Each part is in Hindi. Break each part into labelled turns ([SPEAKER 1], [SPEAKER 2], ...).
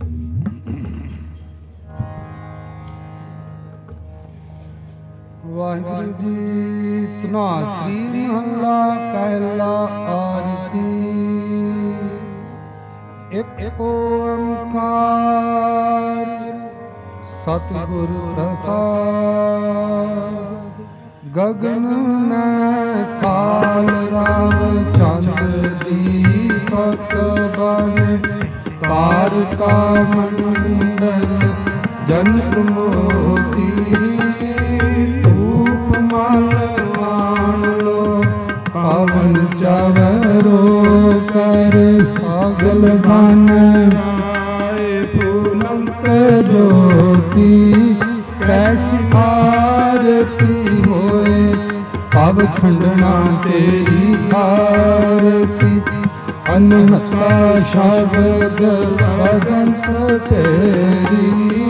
[SPEAKER 1] ਵਾਹਿਗੁਰੂ ਜੀ। ਧਨਾਸਰੀ ਮਹੱਲਾ ਪਹਿਲਾ। ਆਰਤੀ। ਇੱਕ ਓੰਕਾਰ ਸਤਿਗੁਰ ਪ੍ਰਸਾਦਿ। ਗਗਨ ਮੈਂ ਕਾਲ ਰਾਮ ਚੰਦ ਦੀਪਕ ਬਨ। ਤਾਰਕਾ ਮੰਡਲ ਜਨਮ ਮੋਤੀ। ਧੂਪ ਮਲ ਮਾਨ ਲੋ ਪਵਨ ਚਵਰੋ। ਕਰ ਸਗਲ ਬਨ ਆਏ ਫੂਲੰਤ ਜੋਤੀ। ਕੈਸੀ ਆਰਤੀ ਹੋਏ ਪਵ ਖੰਡਨਾ ਤੇਰੀ ਆਰਤੀ। ਅਨਹਤਾ ਸ਼ਬਦ ਭਗੰਤ ਤੇਰੀ।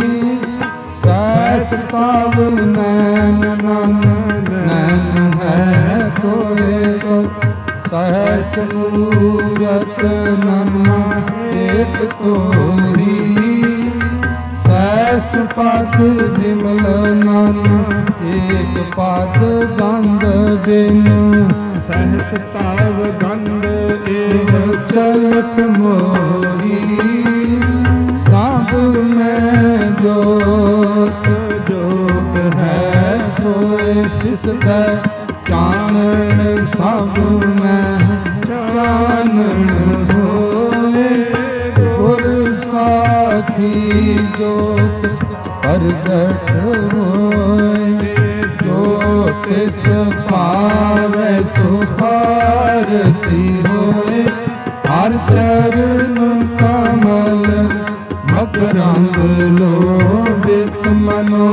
[SPEAKER 1] ਸੈਸ ਪਾਵ ਨੈਨ ਨੰਦ ਨੈਨ ਹੈ ਕੋਏ ਕੋ। ਸਹਸ ਮੂਰਤ ਨਨ ਏਕ ਤੋਰੀ। ਸੈਸ ਪਦ ਨਿਮਲ ਨਨ ਏਕ ਪਦ ਗੰਧ ਬਿਨ। ਸਹਸ ਤਾਵ ਗੰਧ ਏਵ ਚਲਤ ਮੋਰੀ। ਸਭ ਮੈਂ ਜੋਤ ਜੋਤ ਹੈ ਸੋਏ ਤਿਸਕੈ ਚਾਨਣ। ਸਭ ਮੈਂ ਚਾਨਣ ਹੋਏ। ਗੁਰ ਸਾਖੀ ਜੋਤ ਪ੍ਰਗਟ ਹੋਏ। ਜੋ ਤਿਸ ਪਾਵੈ ਸੋ ਭਾਰਤੀ ਹੋਏ। ਹਰ ਚਰਨ ਕਮਲ ਮਕਰੰਦ ਲੋਭਿਤ ਮਨੋ।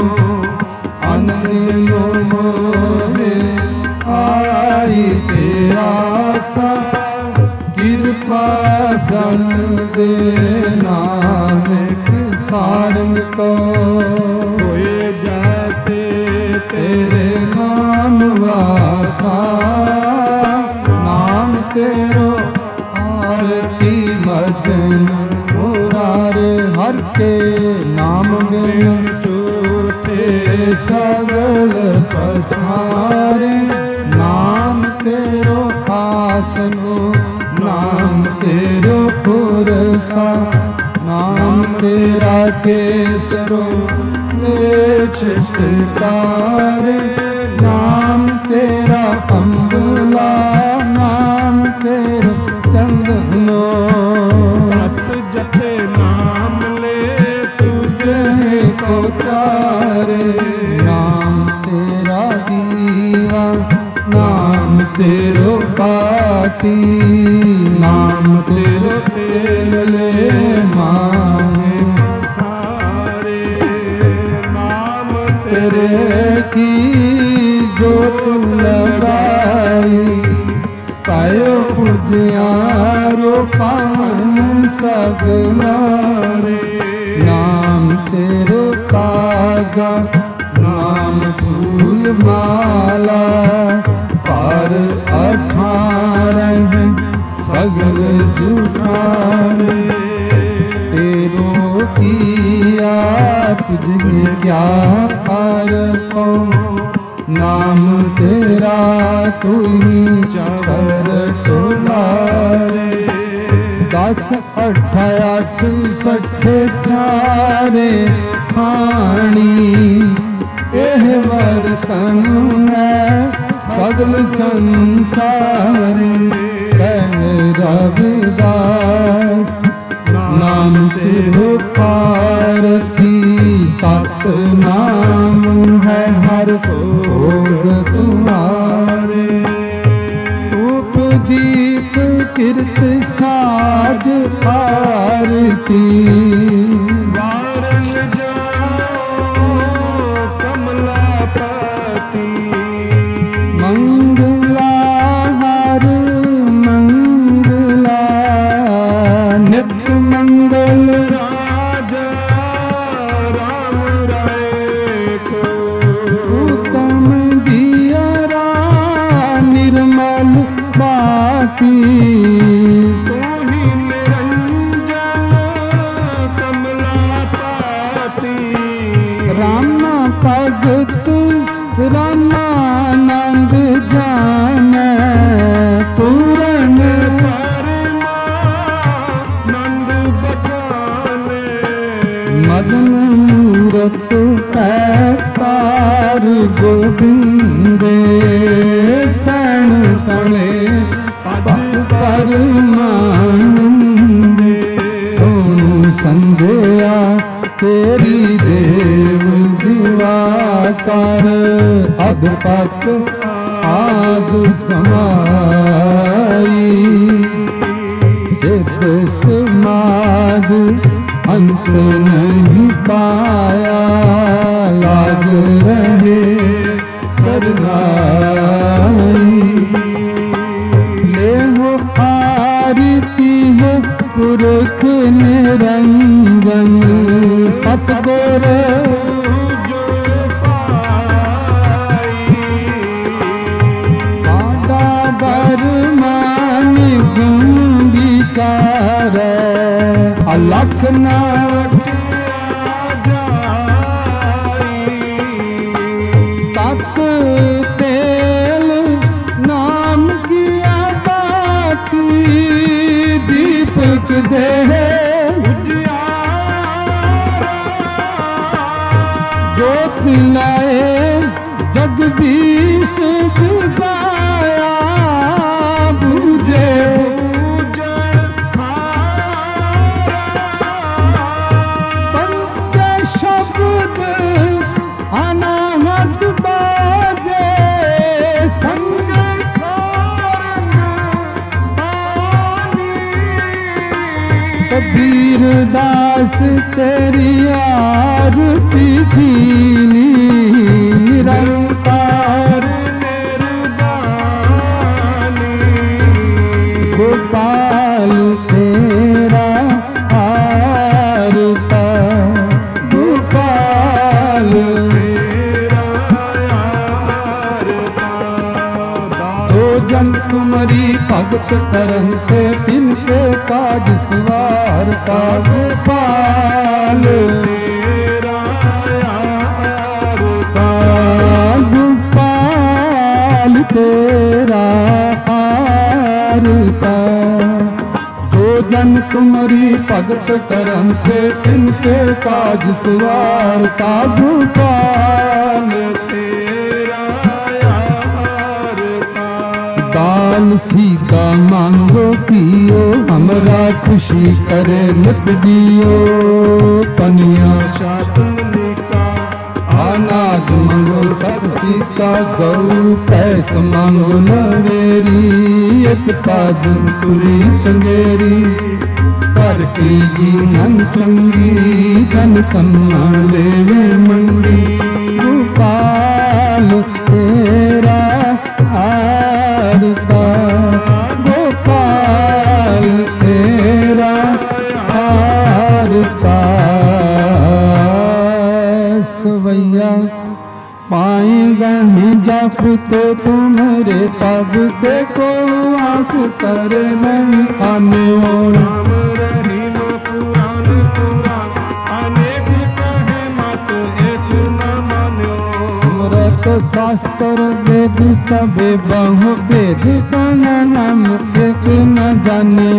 [SPEAKER 1] ਅਨੰਦਿ ਮੋਹਿ ਆਈ ਤੇ ਆਸਾ। ਕਿਰਪਾ ਜਨ ਦੇ ਨਾਨਕ ਸਾਰੰਗ ਕੋ। ਹੋਏ ਜਾਤੇ ਤੇਰੇ ਨਾਮ ਵਾਸਾ। ਨਾਮ ਤੇਰੋ ਆਰਤੀ ਭਜਨ ਮੁਰਾਰੇ। ਹਰ ਕੇ ਨਾਮ ਬਿਨ ਝੂਠੇ ਸਗਲ ਪਸਾਰੇ। ਨਾਮ ਤੇਰੋ ਆਸਨੋ ਨਾਮ ਤੇਰੋ ਪੁਰਸਾ। ਨਾਮ ਤੇਰਾ ਕੇਸਰੋ ਨੇ ਛਿਟਕਾਰੇ। ਨਾਮ ਤੇਰਾ ਅੰਬਲਾ ਨਾਮ ਤੇਰਾ ਚੰਦਨੋ। ਦਸ ਜਪੇ ਨਾਮ ਲੈ ਤੁਝੇ ਕੋ ਚਾਰੇ। ਨਾਮ ਤੇਰਾ ਦੀਵਾ ਨਾਮ ਤੇਰੋ ਪਾਤੀ। ਨਾਮ ਤੇਰੋ ਤੇਲ ਲੈ ਮਾਹੇ ਸਾਰੇ। ਨਾਮ ਤੇਰੇ ਕੀ ਜੋਤ ਲਗਾਈ। ਪਾਇਓ ਪੁਜਿਆਰੋ ਪਾਵਨ ਸਗਲਾਰੇ। ਨਾਮ ਤੇਰੋ ਤਾਗਾ ਨਾਮ ਫੂਲ ਮਾਲਾ। ਪਰ ਅਠਾਰਹ ਸਗਲ ਜੁਠਾਰੇ। ਤੇਰੋ ਕੀਆ ਤੁਝੇ ਕਿਆ ਅਰਪੋ। ਨਾਮ ਤੇਰਾ ਤੁਈ ਚਰ ਟੁਲਾਰੇ। ਦਸ ਅਠ ਅਠ ਸਠ ਚਾਰੇ ਖਾਣੀ। ਇਹ ਵਰਤਨ ਹੈ ਸਗਲ ਸੰਸਾਰੇ। ਕਹਿ ਰਵਿਦਾਸ ਨਾਮ ਤੇਰੋ ਪਾਰਥੀ। ਸਤ ਨਾਮ ਹੈ ਹਰ ਭੋਗ ਤੁਮਾਰੇ। ਧੂਪ ਦੀਪ ਕਿਰਤ ਸਾਜ ਆਰਤੀ। ਵਾਰਨ ਜਾਓ ਕਮਲਾਪਤੀ। ਮੰਗਲਾ ਹਰ ਮੰਗਲਾ। ਨਿਤ ਮੰਗਲ ਰਾਜਾ ਰਾਮ ਰਾਏ ਕੋ। ਉਤਮ ਦੀਅਰਾ ਨਿਰਮਲ ਬਾਤੀ। ਤੂੰ ਹੀ ਨਿਰੰਜਨ ਮਦਨ ਮੂਰਤ ਪੈਤਾਰ ਗੋਬਿੰਦੇ ਸੈਣ ਤਲੇ ਪਦ ਪਰਮਾਨੰਦੇ ਸੋਨੂੰ ਸੰਧਿਆ ਤੇਰੀ ਦੇਵ ਦਿਵਾਕਰ ਅਦਪਤ ਆਦ ਸਮਾਈ ਸਿੱਧ ਸਮਾਦ ਅੰਤ ਨਹੀਂ ਪਾਇਆ ਲਾਗ ਰਹੇ ਸਰਨਾਈ ਲੇਹੁ ਆਰਤੀ ਹੈ ਪੁਰਖ ਨਿਰੰਜਨ ਸਤਿਗੁਰ ਜੋ ਪਾਈ ਬਾਡਾ ਬਰਮਾਨ ਗੁਣ ਵਿਚਾਰੈ ਅਲਖ ਨਾ ਤਤ ਤੇਲ ਨਾਮ ਕੀਆ ਬਾਤੀ ਦੀਪਕ ਦੇ ਜੋਤ ਲਾਏ ਜਗਦੀਸ਼ ਜੁਗਾਇਆ ਬੂਝੇ ਪੰਚ ਸ਼ਬਦ ਅਨਾਹਤ ਬਾਜੇ ਸੰਗ ਸਾਰੰਗ ਬਾਣੀ ਕਬੀਰ ਦਾਸ ਤੇਰੀ ਆਰਤੀ ਪੀਲੀ ਨਿਰੰਕਾਰ ਨਿਰਦਾਨੀ ਗੋਪਾਲ ਤੇਰਾ ਆਰਤਾ ਗੋਪਾਲ ਤੇਰਾ ਆਰਤਾ ਜੋ ਜਨ ਤੁਮਰੀ ਭਗਤ ਕਰਨ ਤੇ ਤਿਨ ਕੇ ਕਾਜ ਸਵਾਰਤਾ ਗੋਪਾਲ ਤੇਰਾ ਆਰਤਾ ਗੋਪਾਲ ਤੇਰਾ ਆਰਤਾ ਜੋ ਜਨ ਤੁਮਰੀ ਭਗਤ ਕਰਨ ਤੇ ਤਿਨ ਕੇ ਕਾਜ ਸਵਾਰਤਾ ਗੋਪਾਲ ਤੇਰਾ ਆਰਤਾ दान सीता मांगो पियो हमरा खुशी करे नित जियो पनिया शातनिका अनाज मांगो सत सीता गौ पैस मांगो नवेरी एक पाजन तुरी चंगेरी कर की जीवन चंगी धन कन्ना लेवे मंगी गोपाल तेरा आरता गोपाल तेरा आरता सवैया पाएगा जापते तुम्हारे तब देखो आँख कर नहीं आने और शास्त्र वेद सबे बहु वेद हम एक न जाने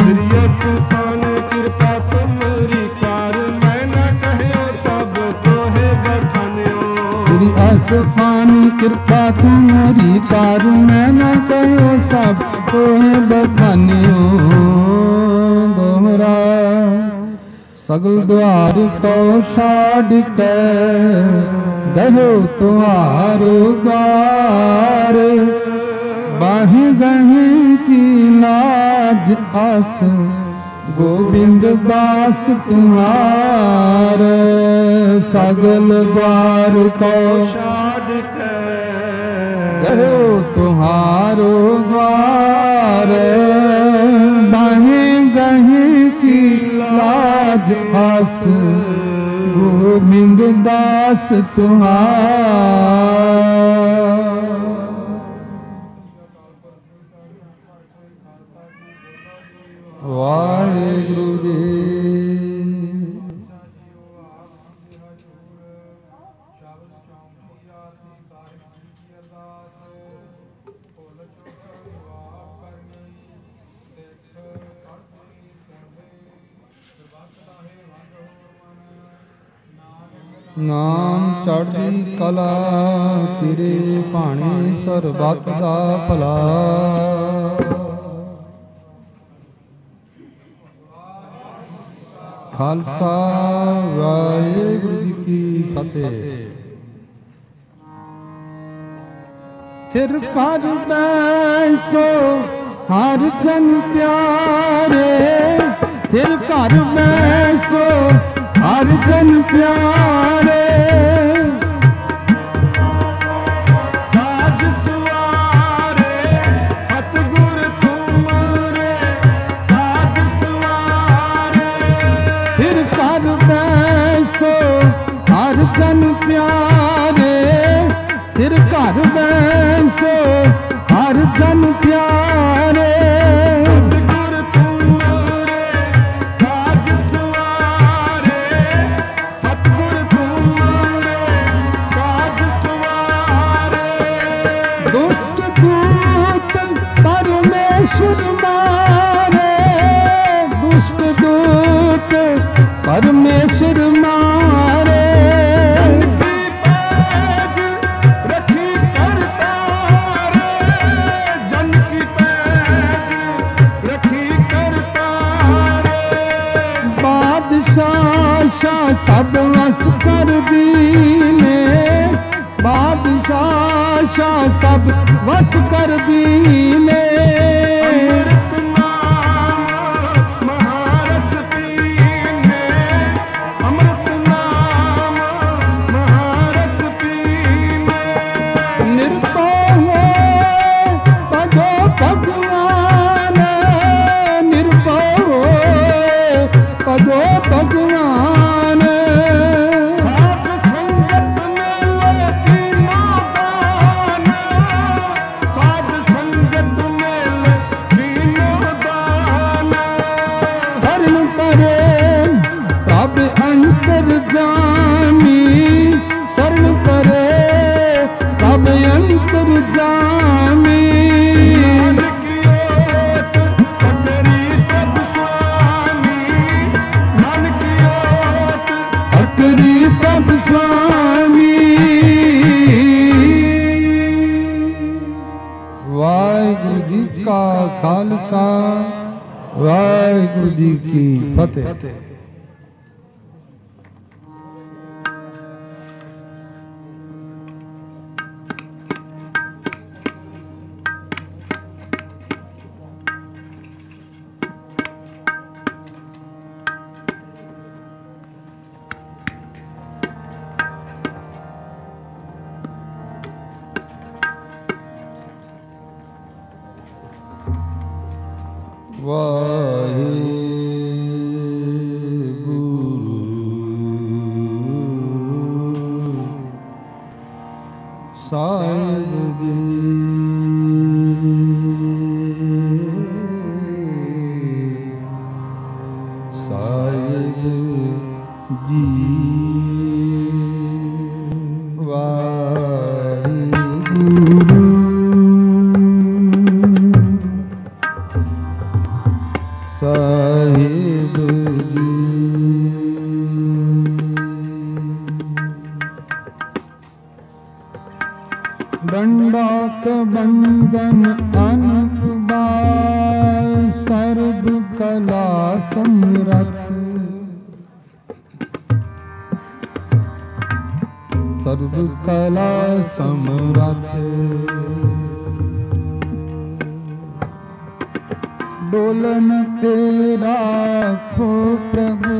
[SPEAKER 1] कृपा तुम्हारी कार मैं न कहो सब तोहे बखान्यो श्री आसमान कृपा तुम्हारी कार मैं न कहो सब तोहे बखान्यो दोहरा सगल द्वार तो छाड़ के दहो तुम्हारो द्वार बाहि गही की लाज आस गोविंद दास तुम्हार सगल द्वार को छाड़ के दहो तुम्हारो द्वार बाहि गही की लाज आस गोविंद दास तुम्हार वाहेगुरु जी ਨਾਮ ਚੜ੍ਹਦੀ ਕਲਾ ਤੇਰੇ ਭਾਣੇ ਸਰਬੱਤ ਦਾ ਭਲਾ। ਖਾਲਸਾ ਵਾਹਿਗੁਰੂ ਜੀ ਕੀ ਫਤਿਹ। ਸਿਰ ਕਰ ਬੈਸੋ ਹਰ ਜਨ ਪਿਆਰੇ, ਸਿਰ ਕਰ ਬੈਸੋ ਹਰ ਜਨ ਪਿਆਰੇ। ਕਾਜ ਸਵਾਰੇ ਸਤਿਗੁਰ ਤੁਮਰੇ, ਕਾਜ ਸਵਾਰੇ। ਸਿਰ ਕਰ ਬੈਸੋ ਹਰ ਜਨ ਪਿਆਰੇ, ਸਿਰ ਕਰ ਬੈਸੋ ਹਰ ਜਨ ਪਿਆਰੇ। ਸਤਿਗੁਰ ਤੁਮਰੇ ਕਾਜ ਸਵਾਰੇ, ਸਤਿਗੁਰ ਤੁਮਰੇ ਕਾਜ ਸਵਾਰੇ। ਦੁਸ਼ਟ ਦੂਤ ਪਰਮੇਸ਼ਰ ਮਾਰੇ, ਦੁਸ਼ਟ ਦੂਤ ਪਰਮੇਸ਼ਰ ਮਾਰੇ। ਸਭ ਵਸ ਕਰ ਦੀਨੇ, ਬਾਦਸ਼ਾਹ ਸਭ ਵਸ ਕਰ ਦੀਨੇ। ਅੰਮ੍ਰਿਤ ਨਾਮ ਮਹਾਰਸ ਪੀਨੇ, ਅੰਮ੍ਰਿਤ ਨਾਮ ਮਹਾਰਸ ਪੀਨੇ। ਨਿਰਭਉ ਭਜੋ ਭਗਵਾਨ, ਨਿਰਭਉ ਭਜੋ ਭਗਵਾਨ। शरण परे तब अंतर जामी। नानक ओट पकड़ी तब स्वामी, नानक ओट पकड़ी तब स्वामी। वाहिगुरु जी का खालसा, वाहिगुरु जी की फतेह। ਵਾਹਿਗੁਰੂ ਸਾਹਿਬ ਜੀ, ਸਾਹਿਬ ਜੀ। ਸਾਹਿਬ ਜੀ ਦੰਡਾਤ ਬੰਦਨ ਅਨਕ ਬਾਲ, ਸਰਬ ਕਲਾ ਸਮਰਥ, ਸਰਬ ਕਲਾ ਸਮਰਥ। ਡੋਲਨ ਤੇ ਰਾਖੋ ਪ੍ਰਭੂ,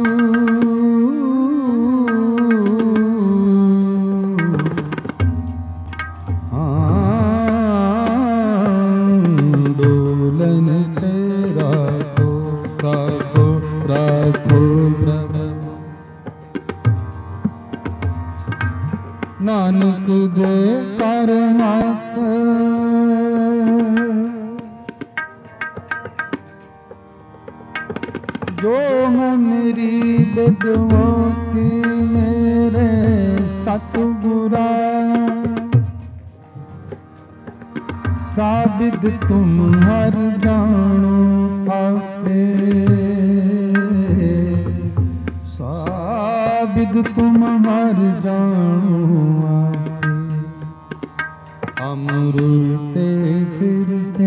[SPEAKER 1] ਡੋਲਨ ਤੇ ਰਾਖੋ, ਰਾਖੋ, ਰਾਖੋ ਪ੍ਰਭੂ। ਨਾਨਕ ਦੇ ਕਰ ਹੱਥ, ਜੋ ਮੇਰੀ ਬਦਵਤੀ ਮੇਰੇ ਸਤਿਗੁਰਾ। ਸਾਬਿਦ ਤੁਮ ਹਰ ਜਾਣੋ ਆਪੇ, ਸਾਬਿਦ बिद तुम्हार जानो आपे। हम रुलते फिरते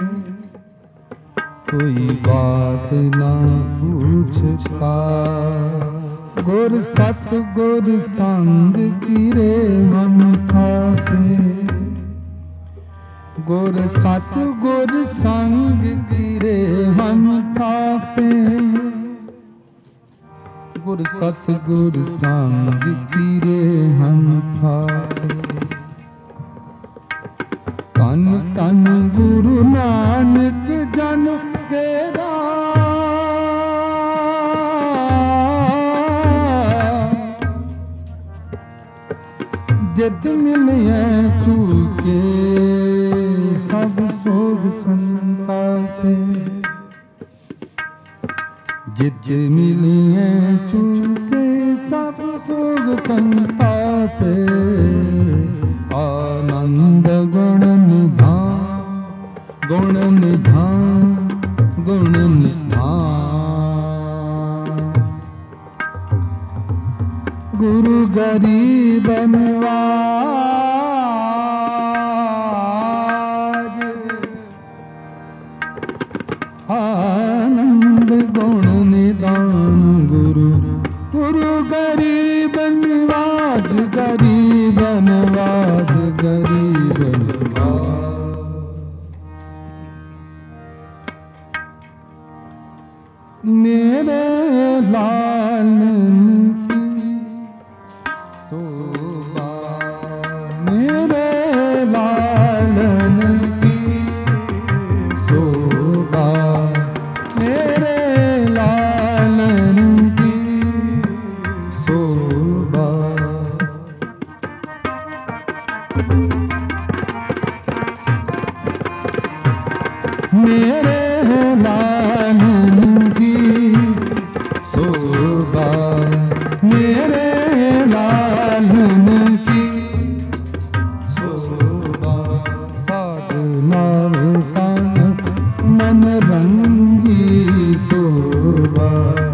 [SPEAKER 1] कोई बात ना पूछता, गुर सत गुर संग गिरे हम थापे। गुर सत गुर संग गिरे हम थापे। गुर सत गुर संग गिरे हम थापे। तन तन गुरु नानक जन केरा, जित मिलिए चूके सब सोग संतापे। जित मिलिए चूके सब सोग संतापे। आनंद गुण निधान गुण निधान गुण निधान। गुरु गरीब निवाज, आनंद गुण निदान गुरु। गुरु गरीब निवाज, गरीब निवाज, गरीब निवाज। मेरे लाल शोभा, मेरे लालन की शोभा, मेरे लालन की शोभा। मेरे लालन की शोभा, मेरे लालन की शोभा। साधना तन मन रंगी शोभा।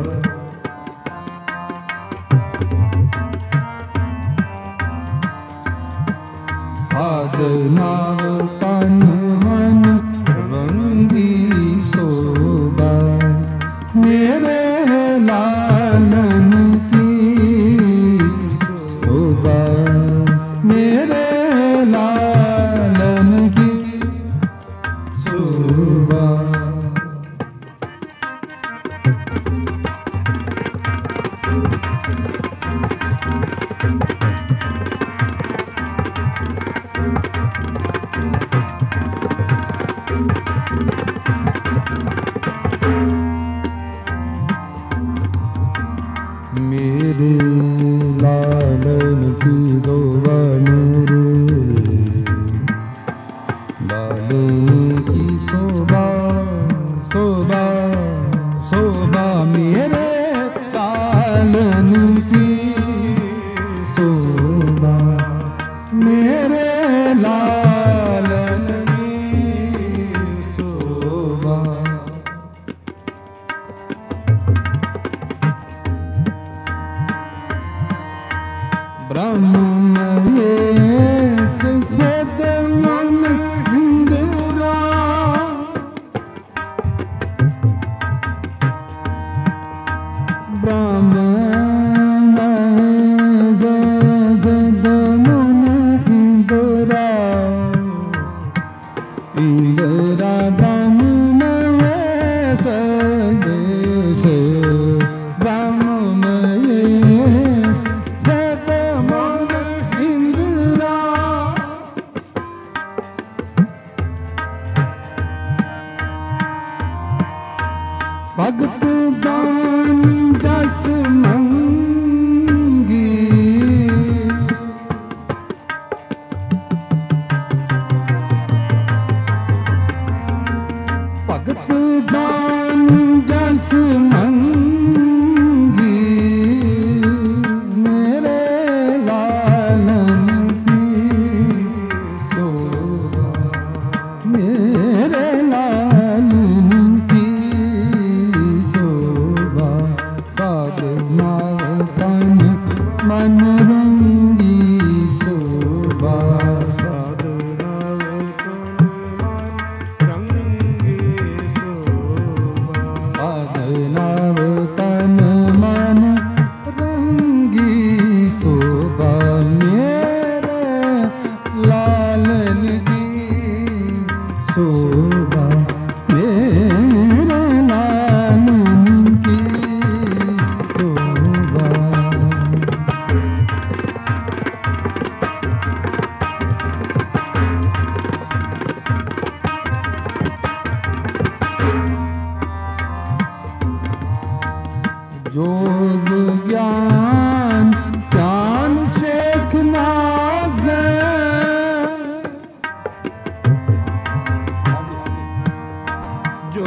[SPEAKER 1] साधना तन मन रंगी शोभा। मेरे लालन की शोभा, मेरे लालन की शोभा। मेरे लालन की शोभा, मेरे लालन की शोभा, शोभा शोभा। मेरे लालन की शोभा, मेरे लालन की शोभा। ब्रह्ममय सुसद मन इंदिरा, ब्रह्ममय सुसद मन इंदिरा। इंदिरा ब्रह्ममय सदेश, ब्रह्ममय सद मन ज्ञान ज्ञान शेख नागे जो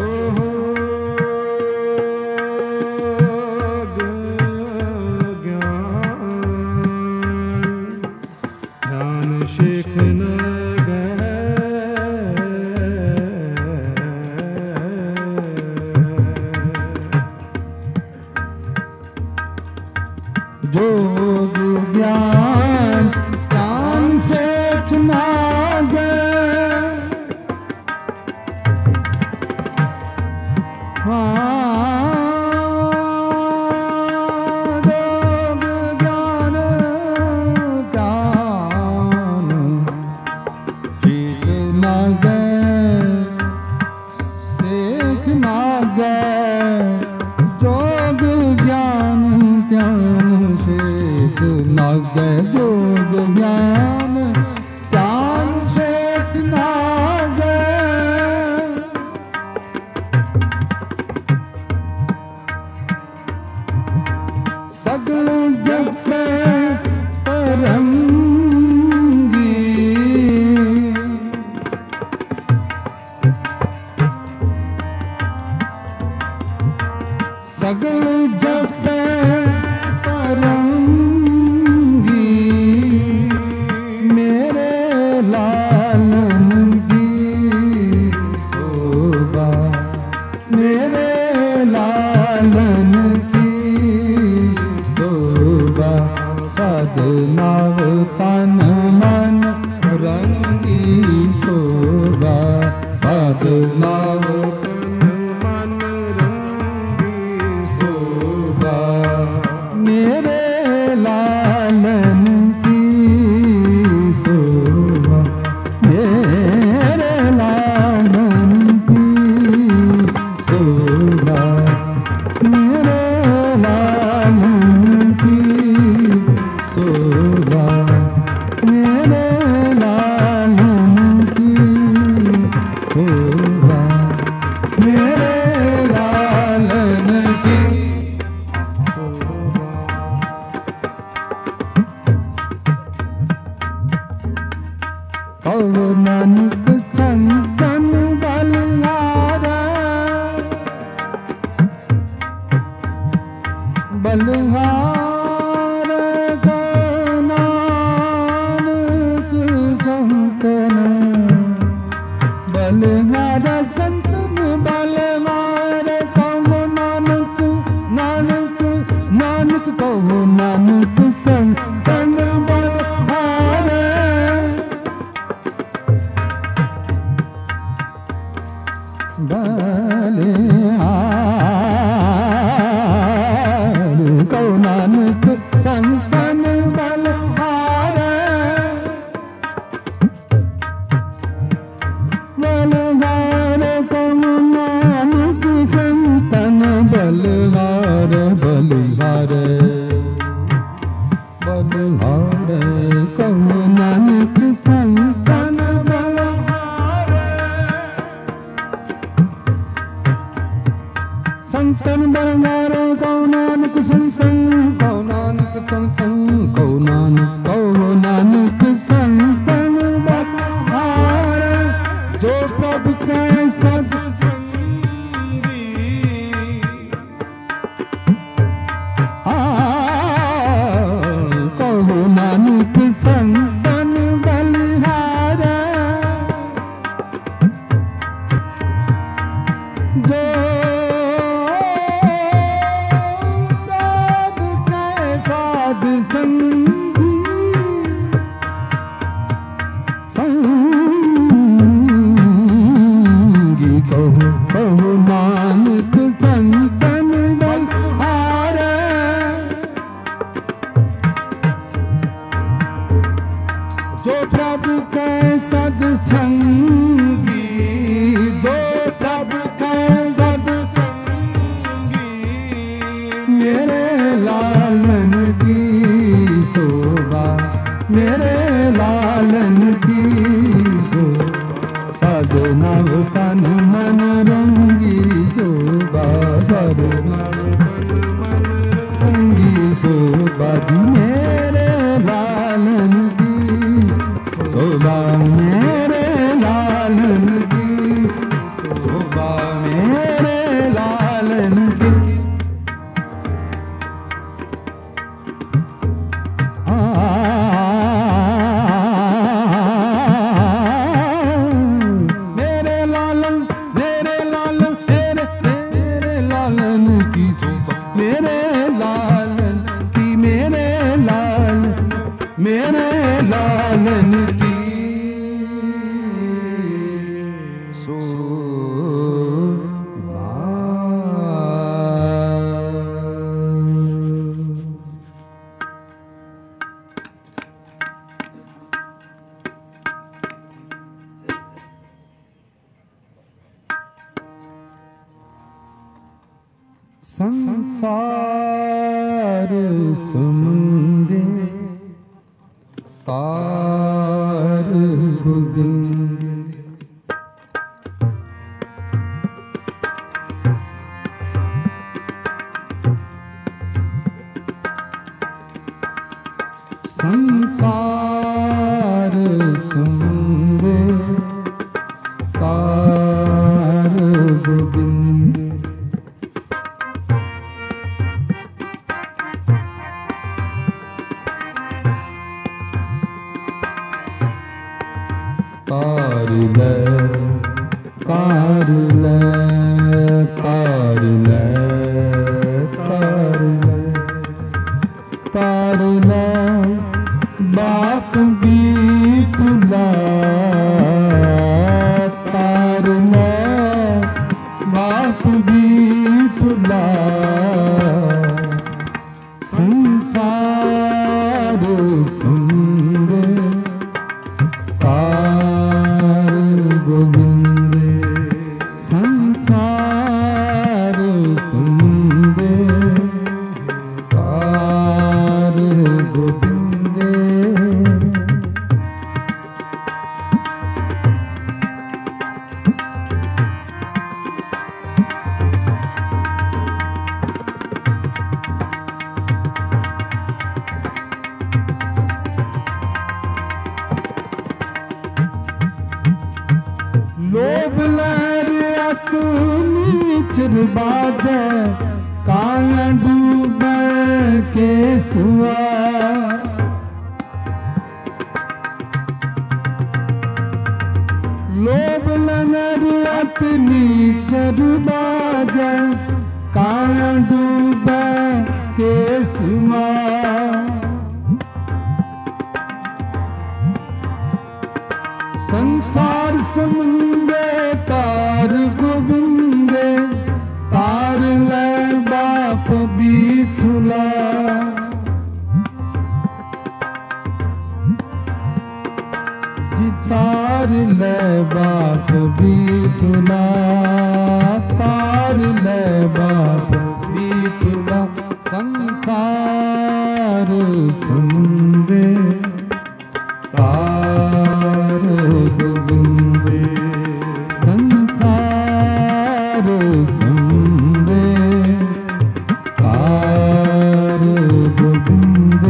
[SPEAKER 1] जोग ज्ञान ज्ञान शेख नागे जोग ज्ञान ज्ञान शेख नागे शेख नागे जोग ज्ञान ज्ञान शेख नागे जोग ज्ञान ज्ञान शेख नागे सगल जग तरंगी सगल जग तरंगी मेरे लालन की शोभा मेरे लालन की शोभा सदनाव तन मन रंगी शोभा सदनाव मेरे लालन की शोभा मेरे लालन की शोभा मेरे लालन की शोभा मेरे लालन की शोभा मेरे लालन की कहो नानक संतन बलिहारा बलिहारा कहो नानक संतन बलिहारा संतन बलिहारा कहो नानक नानक नानक कहो नानक संतन बलिहारा बलिहार कहो नानक संतन बलिहार बलिहार कहो नानक संतन बलिहार बलिहार बलिहार कहो नानक संतन बलिहार संतन बलिहार कहो नानक संतन कहो नानक संतन कहो नानक संतन बलिहार जो प्रभु के सद संगी कहो नानक संतन बलिहार जो संगी संगी कहो नानक संतन बलिहार जो प्रभु के सद संगी जो प्रभु के सद संगी मेरे लालन की शोभा मेरे लालन की शोभा सदनव तन मन रंगी शोभा सदनव तन मन रंगी शोभा जी मेरे लालन की शोभा, मेरे लालन की शोभा, मेरे लालन की। मेरे लालन, मेरे लालन, मेरे लालन की शोभा, मेरे लालन की, मेरे लालन, मेरे लालन की शोभा। संसार समुंदे तार गोविंद, संसार समुंदे तार गोविंद, तार ले, तार ले, तार ले, तार ले, तार ले बाप बीतला, तार ले बाप बीतला। संसार सुंदर तार गोविंद, संसार सुंदर तार गोविंद। लोभ लहर अक नीचर बाजे, काया डूबे केसुआ। लोभ लहर अक नीचर बाजे, काया डूबे केसुआ। संसार समुंदे तार गोविंदे, तार ले बाप बीठुला। जी तार ले बाप बीठुला, तार ले बाप बीठुला। संसार समुंदे तार गोविंदे, संसार समुंदे तार गोविंदे।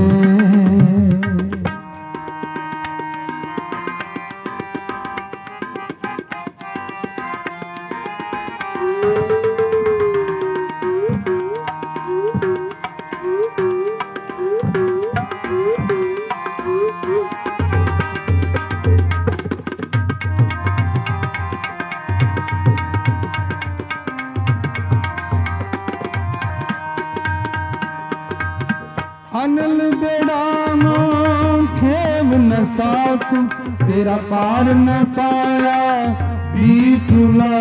[SPEAKER 1] अनल बेड़ा खेव न साकू, तेरा पार न पाया बीठुला।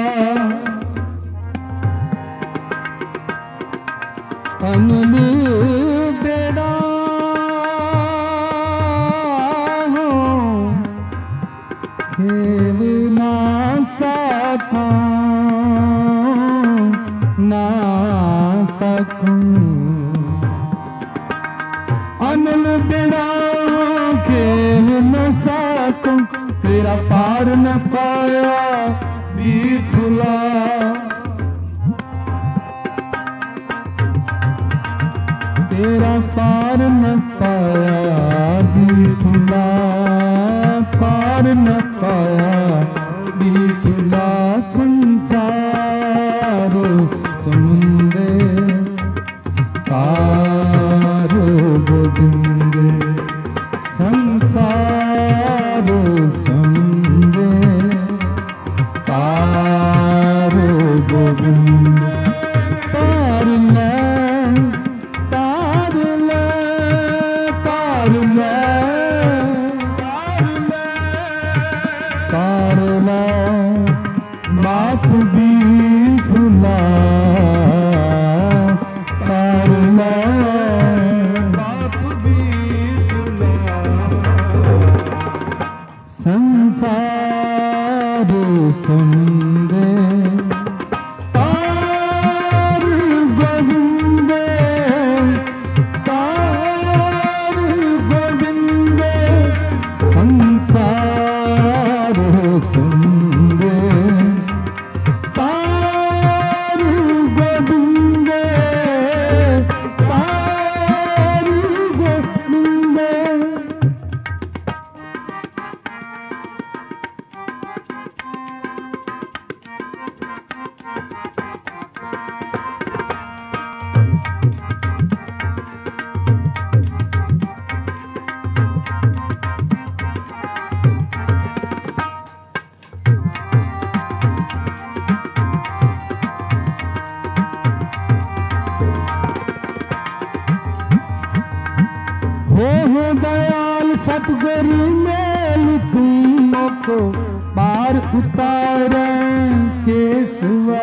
[SPEAKER 1] अनल बेड़ा हो खेव न साकू, ना सकू। अनल बिना खेल न सकूं, तेरा पार न पाया बीठुला। तेरा पार न पाया बिठुला, पार न पाया बिठुला संसार समुंदे तार गोविंद, संसार समुंदे तार गोविंद। तार ले तार ले तार ले तार ले बाप बिठुला, तार ले बाप बिठुला संसार समुंदे तार गोविंद, तार गोविंद संसार समुंदे तार गोविंद, तार गोविंद। हो दयाल सतगुरु मेल तुमको पार उतारे केसवा,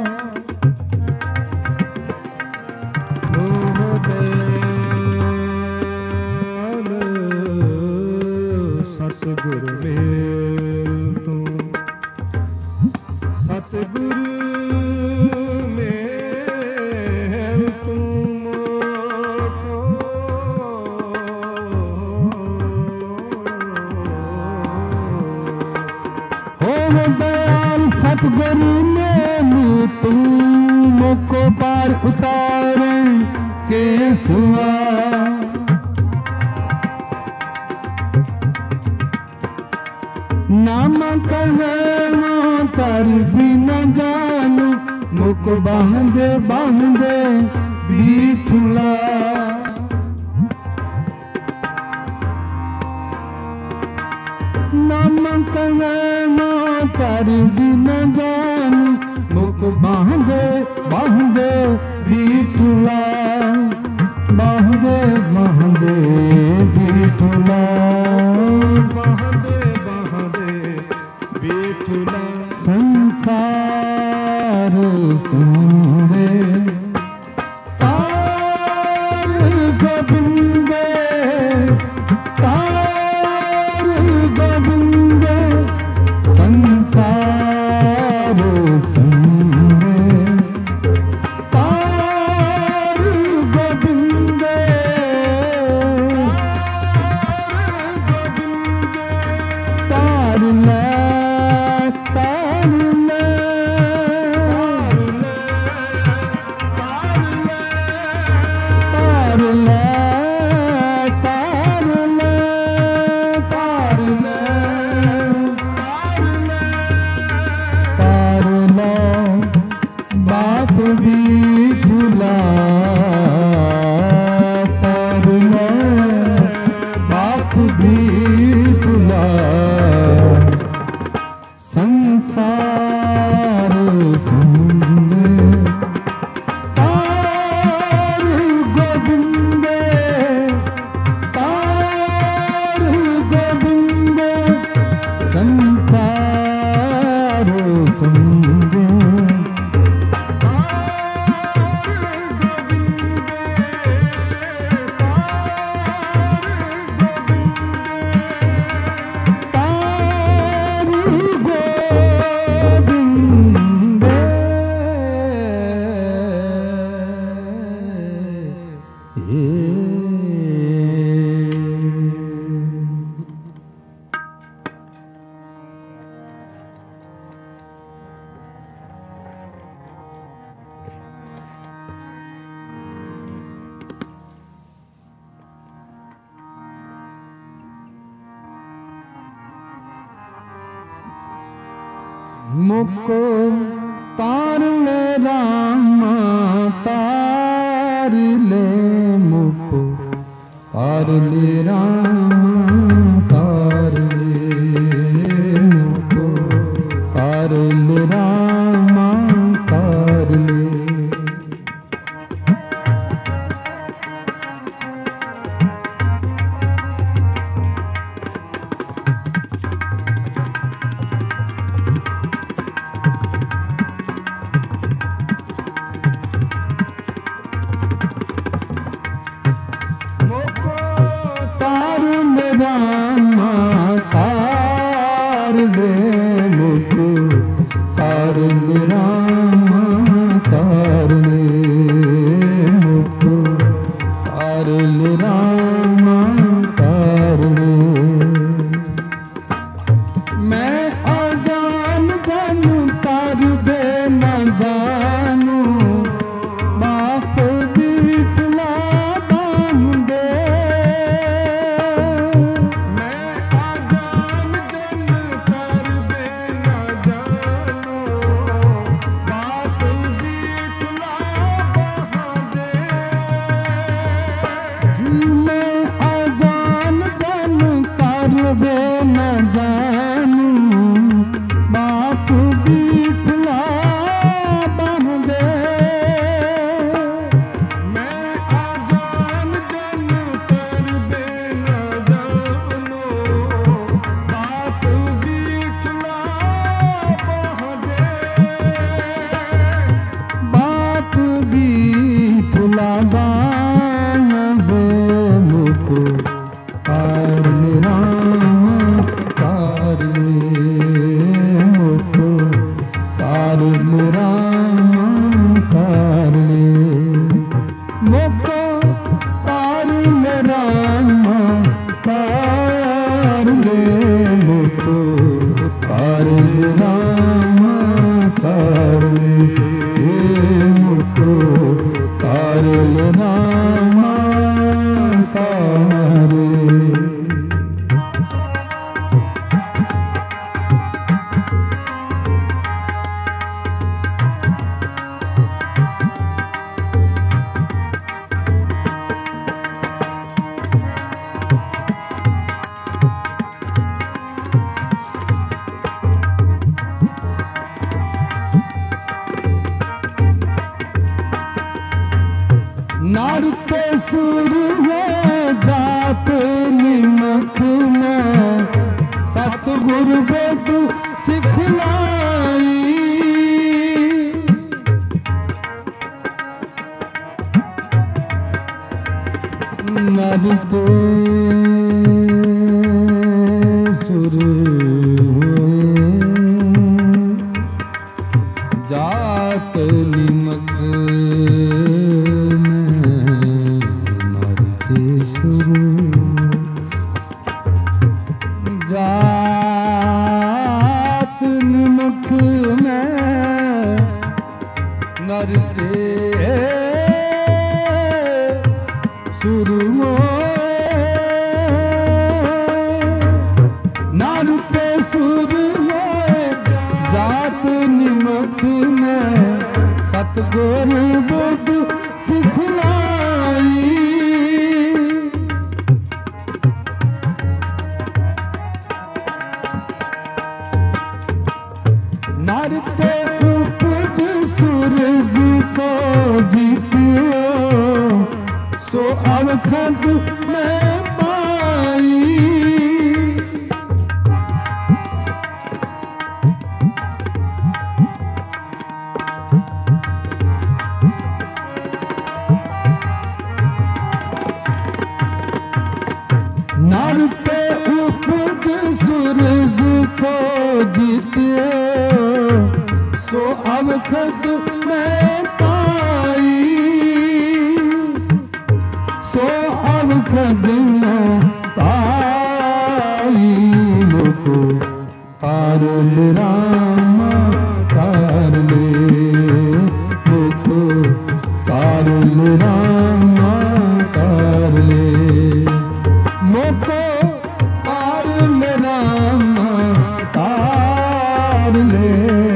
[SPEAKER 1] हो दयाल सतगुरु मेल तुम, सतगुरु मेल तुमको दयाल सतगुरु मेलू तुमको पार उतारे केसवा। नाम कहना कर भी न जानू, मुख बांधे बांधे बिठुला, नाम कहना कर भी न जानू, मुख बांधे बांधे बिठुला, बांधे बांधे बिठुला, बांधे बांधे बिठुला संसार समुंदे तार गोविंद, तार गोविंद संसार समुंदे तार गोविंद, तार ले तार ले तार ले मुको तार ले रामा तार ले मुको तार ले रामा तार ले मुको तार ले रामा तार ले। रामा तार ले मुको तार ले रामा तार ले मुको तार ले रामा तार ले। मैं अजान जानू तार दे न जानू बाप बिटला बांध दे। नार पे सुर में जात निमक में सतगुरु वेद सिखलाई। नार पे सुर जात निमक जात निमक में नर के सुर नर पे सुर जात निमक में सतगुरु बुद्ध सिखलाई। नर ते उपज सुरग को जीतियो सो अवखद में पाई। नर ते उपज सुरग को जीतियो सो अवखद में पाई। सो अवखद में पाई मुको तार ले रामा तार ले मुको तार ले रामा तार ले मुको तार ले रामा तार ले।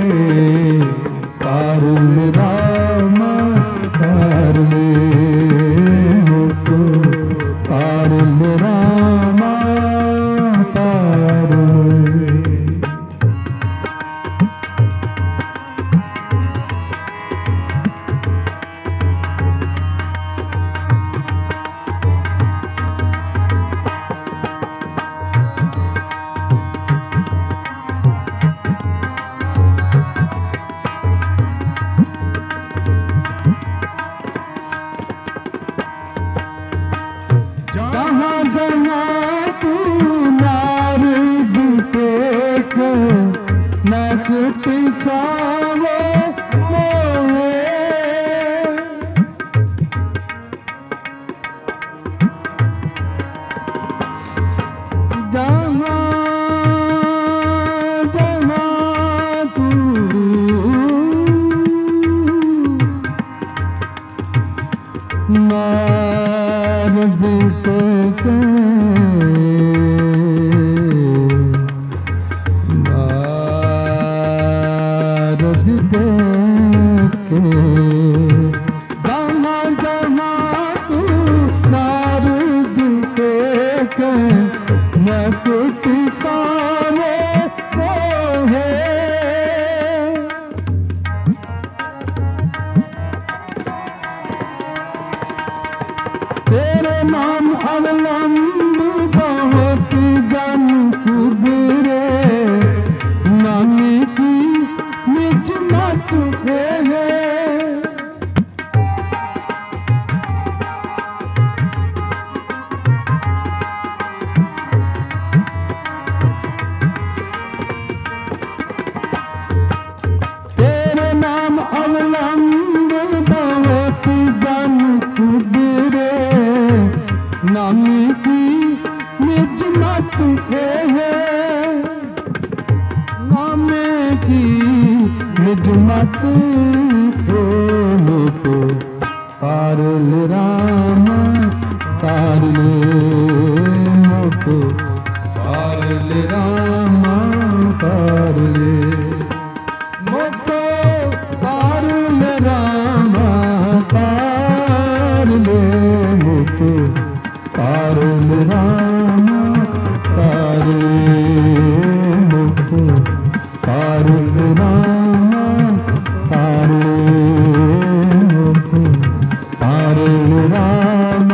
[SPEAKER 1] जहाँ तू नारद टेक नख टिकावे मोहे जहाँ जहाँ तू नारद टेक जहाँ जहाँ तू नारद टेक नख टिकावे मोहे तेरे नाम अवलंब बहुत जन कुबरे नामी की निज मत है तेरे नाम अवलंब बहुत जन कुबरे नामी की निज मत है नामे की निज मत को तार ले राम तार ले मोको तार ले राम तार ले मोको तार ले राम तार ले मोको तार ले राम तार ले मोको तार ले राम तार ले मोको तार ले राम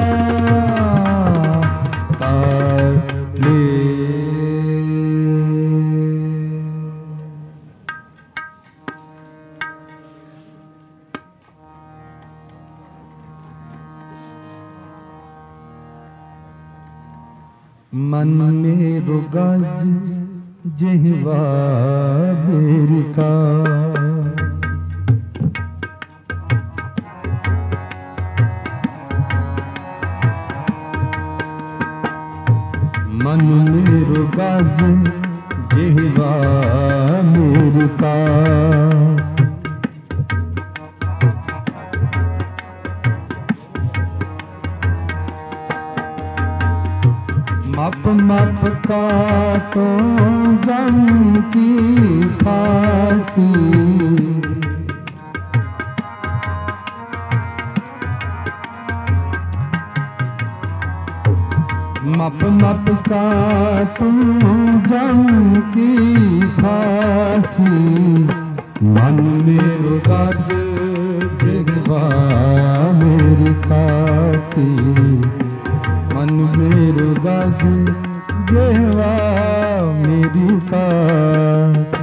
[SPEAKER 1] तार ले मन मेरो गज जहवा बेरिका मन मेरो गज जहवा बेरिका मप मप काटो जम की फांसी मप मप काटो जम की फांसी मन मेरो गज जगवा मेरी काती मन मेरो गज जहवा मेरी काती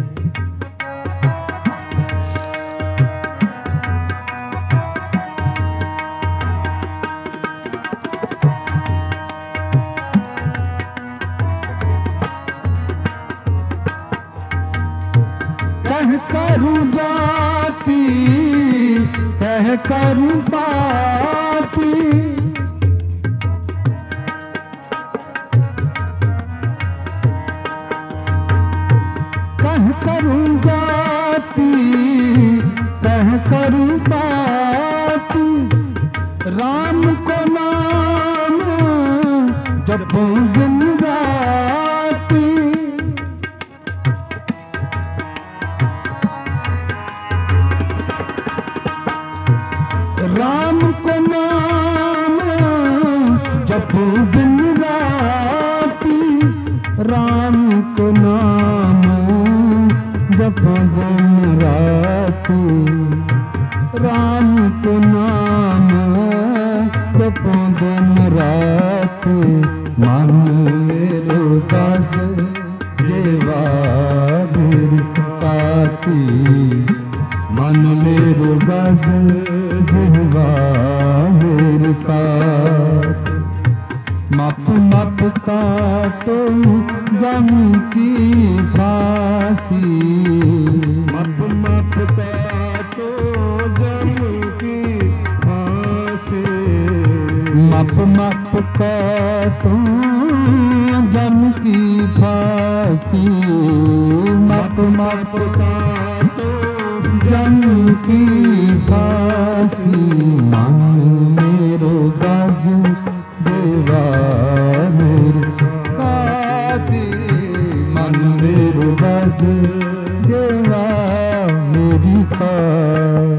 [SPEAKER 1] कह करूँ जाती कह करूँ बाती कह करूँ जाती कह करूँ बाती राम को नाम जपूं दिन राती राम को नाम जपूं दिन राती राम को नाम जपूं दिन राती राम को नाम जपूं दिन राती मन मेरो गज जेवा मेरी काती मन मेरो गज जेवा मेरी काती काटो जम की फांसी।
[SPEAKER 2] मप मप काटो जम की फांसी।
[SPEAKER 1] मप मप काटो जम की फांसी। मप मप
[SPEAKER 2] काटो
[SPEAKER 1] जम की फांसी। मन मेरो गज देवा मेरे काती। मन मेरो गज देवा मेरी काती।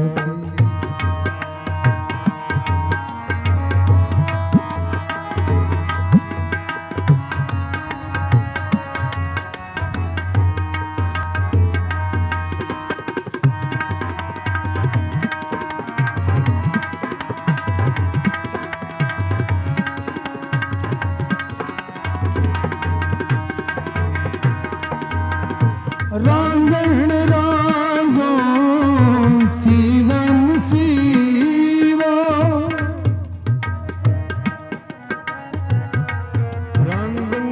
[SPEAKER 1] रांगण रांगो सीवन सीवो।
[SPEAKER 2] रांगण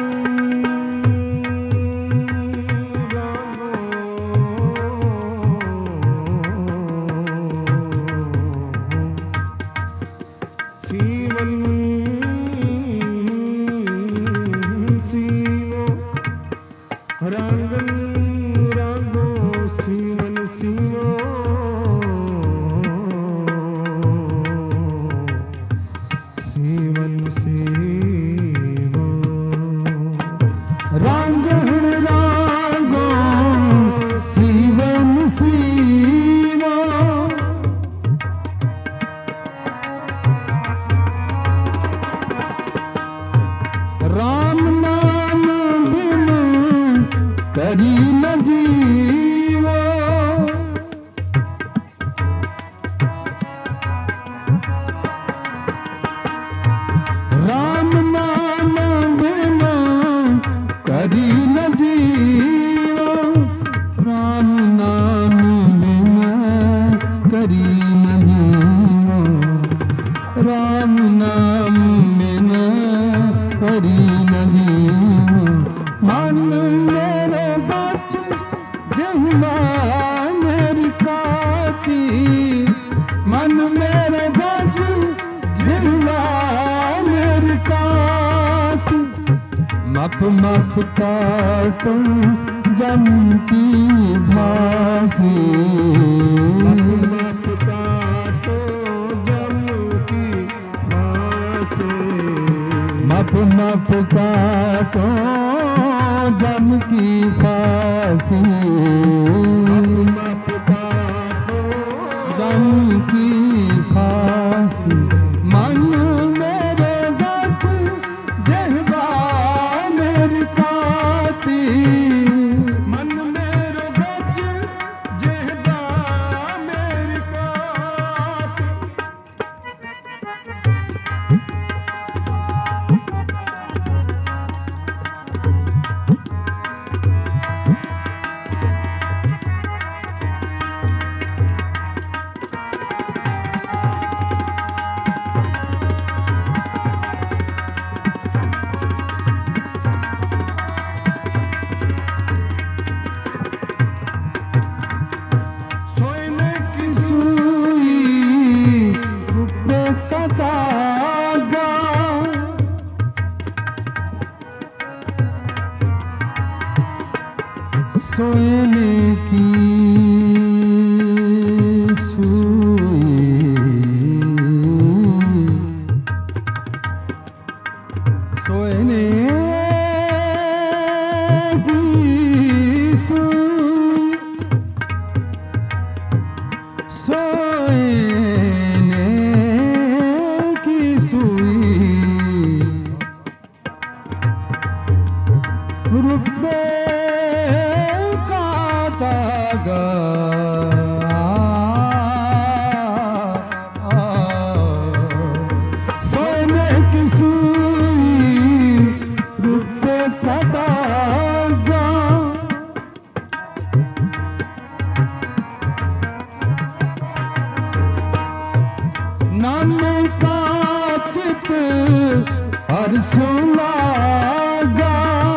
[SPEAKER 2] रांगो सीवन सीवो। रांगण सीवन सीवो। सीवन सीवो।
[SPEAKER 1] रांगण रांगो सीवन सीवो। राम नाम बिन करी न जीवो। राम नाम बिन करी न जीवो। राम नाम बिन करी न जीवो। राम नाम बिन करी न जीवो। मन मेरे बच जहवा मेरी काती। मन मेरे बच जहवा मेरी काती। मप मप काटो जम की फांसी।
[SPEAKER 2] मप काटो जम की फांसी।
[SPEAKER 1] मप मप काटो जम की फांसी।
[SPEAKER 2] मप काटो
[SPEAKER 1] जम की फांसी। मन मेरे गत जहवा मेरी काती।
[SPEAKER 2] मन मेरो गज जहदा मेरी काती। सोने की
[SPEAKER 1] सुई रुपए का धागा। सोने की सुई। सोने की सुई। सोने की सुई। रुपए का धागा। सोने की सुई रुपए का धागा। नाम का चित हर सुलागा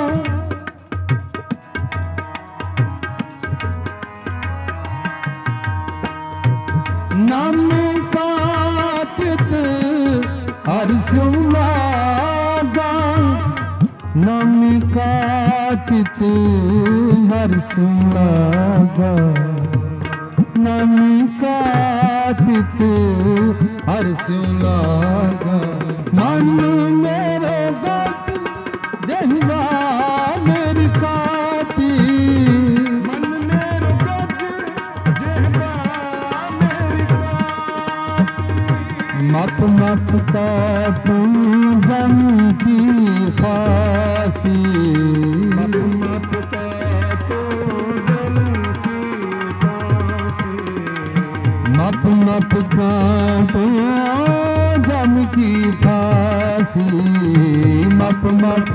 [SPEAKER 1] नाम का चित हर सुलागा नाम का चित हर सुलागा नाम का चित हर सुलागा मन मेरे गत जहवा मेरी काती
[SPEAKER 2] मन मेरो गज जेहबा मेरी काती
[SPEAKER 1] मप मप का पूजन की खासी
[SPEAKER 2] मप मप का तो जल की कासी
[SPEAKER 1] मप मप का पूजन की फांसी मप मप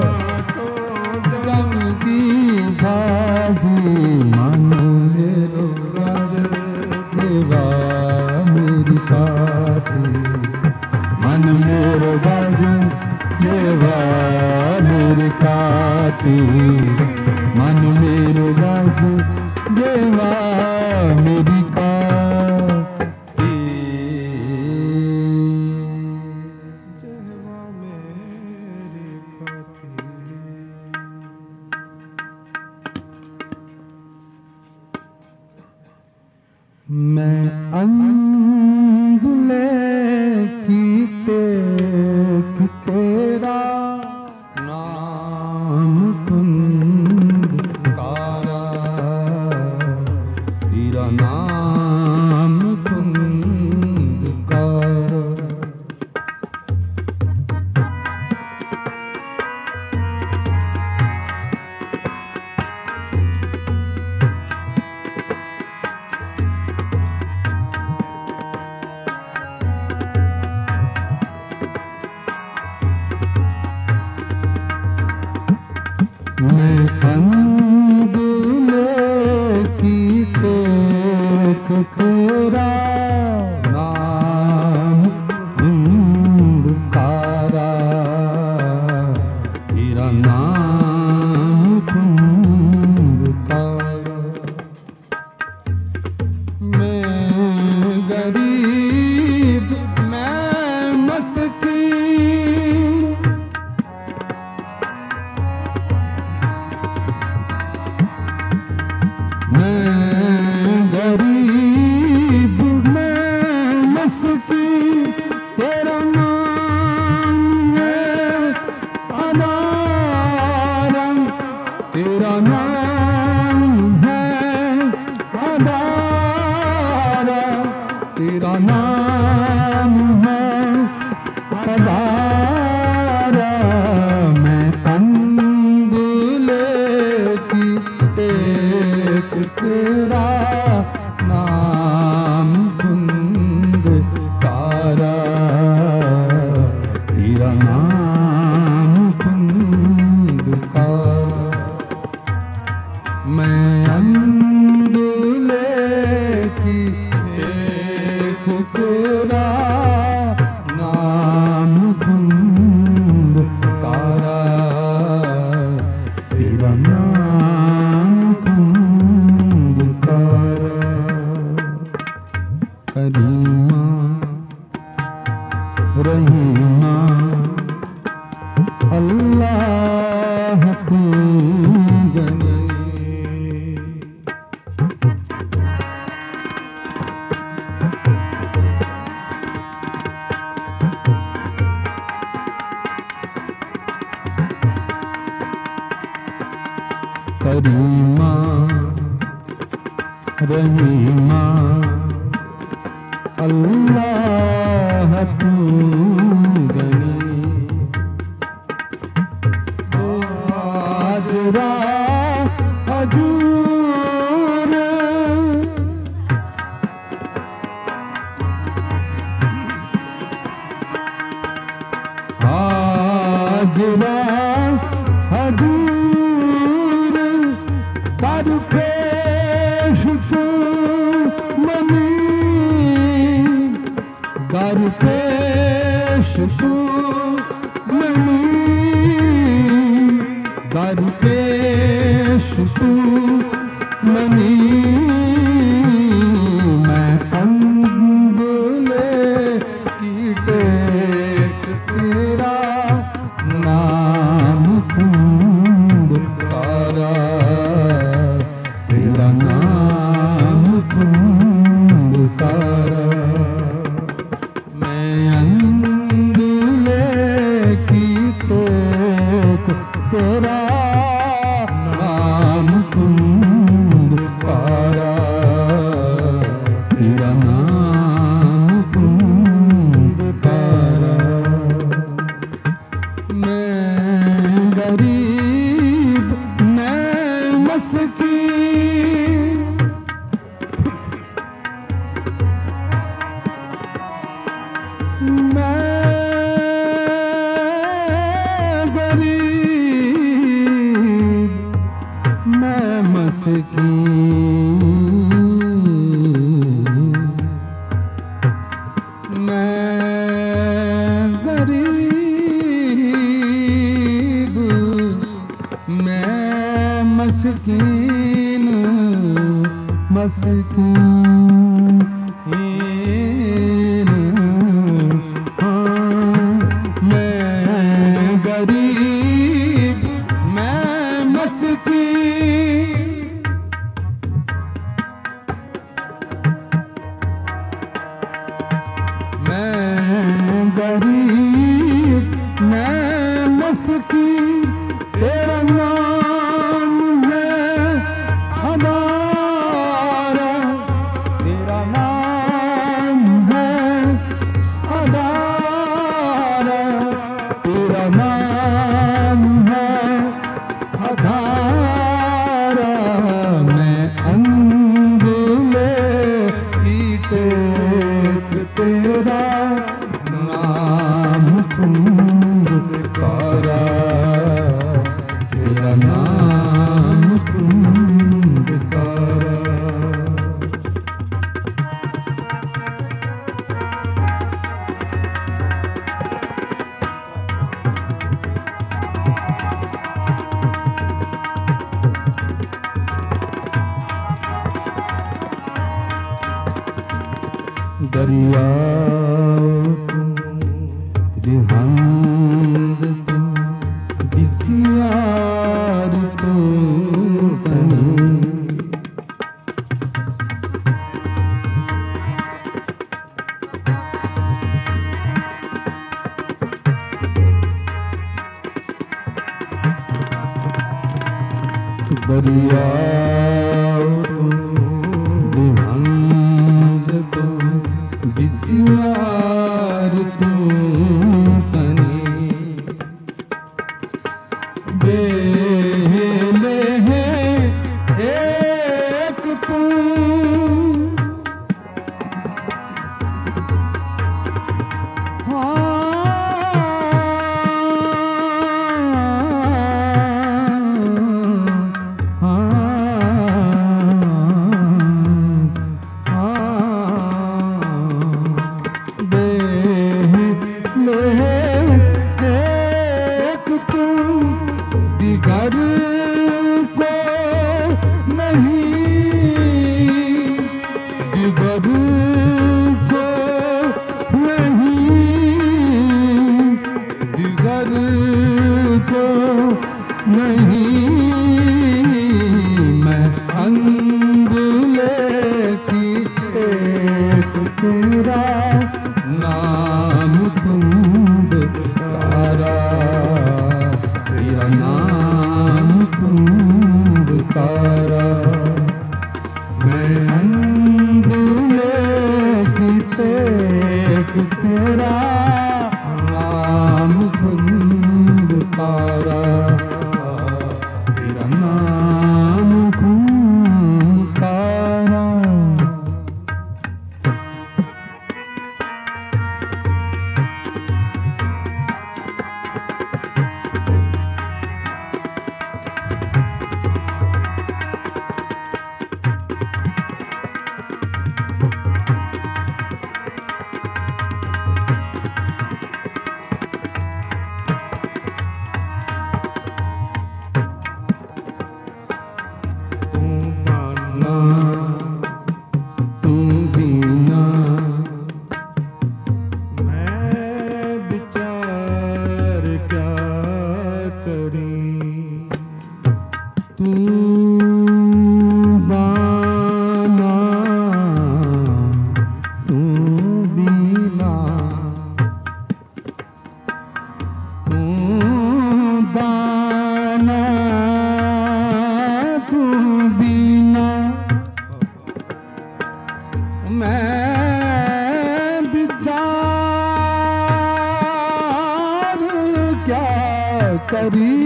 [SPEAKER 1] जम की फांसी मन मेरो गज देवा मेरी काती मन मेरो गज देवा मेरी काती मन मेरो गज देवा मेरी काती
[SPEAKER 2] जेहबा मेरी काती
[SPEAKER 1] मैं अंधले की टेक तेरा नाम कुंदकारा तेरा नाम कुंदकारा मैं अंधले की टेक तेरा नाम कुंदकारा तेरा नाम कुंदकारा मैं गरीब मैं मस्कीन मैं गरीब मैं मस्कीन तेरा नाम है अदारा तेरा नाम है अदारा तेरा नाम है अदारा मैं अंधले की टेक तेरा नाम कुंदकारा तेरा नाम कुंदकारा मैं अंधले की टेक तेरा नाम कुंदकारा तेरा नाम कुंदकारा करीमा रहीमा अल्लाह तू गनी करीमा रहीमा अल्लाह तू गनी हाजरा हजूर हाजरा हजूर कर पेश तू मनी कर पेश तू मनी मस्की मैं गरीब मैं मस्की मैं गरीब मैं मस्की तेरा नाम है अदारा तेरा नाम है अदारा तेरा नाम है अदारा मैं अंधले की टेक तेरा नाम कुंदकारा तेरा नाम कुंदकारा दरिया तुम देहांत तुम बिसियार तो तनी दरिया देहांत तुम बिसियार तुम तनी बेले हैं एक तुम दिगर को नहीं दिगर को नहीं दिगर को नहीं मैं अंधले की एक तेरा नाम कुंदकारा तेरा नाम कुंदकारा मैं अंधले की टेक तेरा नाम कुंदकारा तेरा नाम कुंदकारा करी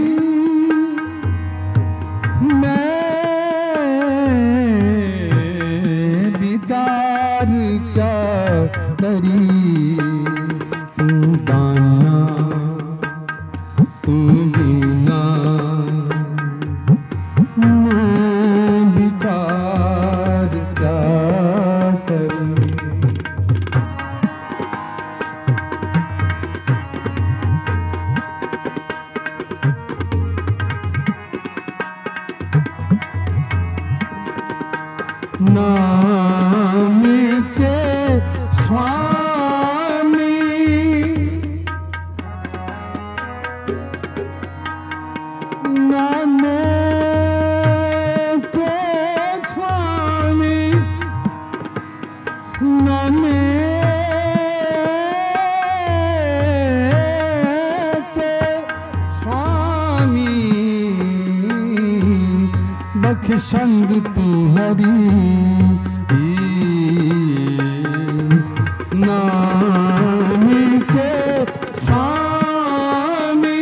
[SPEAKER 1] मैं विचार क्या करी तू दाना तू बिना मैं विचार क्या करी नामेचे स्वामी नामेचे स्वामी नामेचे स्वामी बख्शंद तू हरि नाम के स्वामी